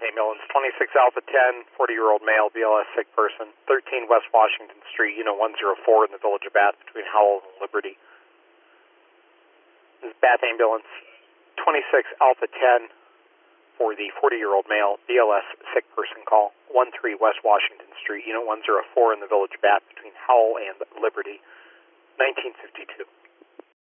Ambulance, 26 Alpha 10, 40-year-old male, BLS sick person, 13 West Washington Street, Unit 104 in the Village of Bath between Howell and Liberty. This is Bath Ambulance, 26 Alpha 10 for the 40-year-old male, BLS sick person call, 13 West Washington Street, Unit 104 in the Village of Bath between Howell and Liberty, 1952.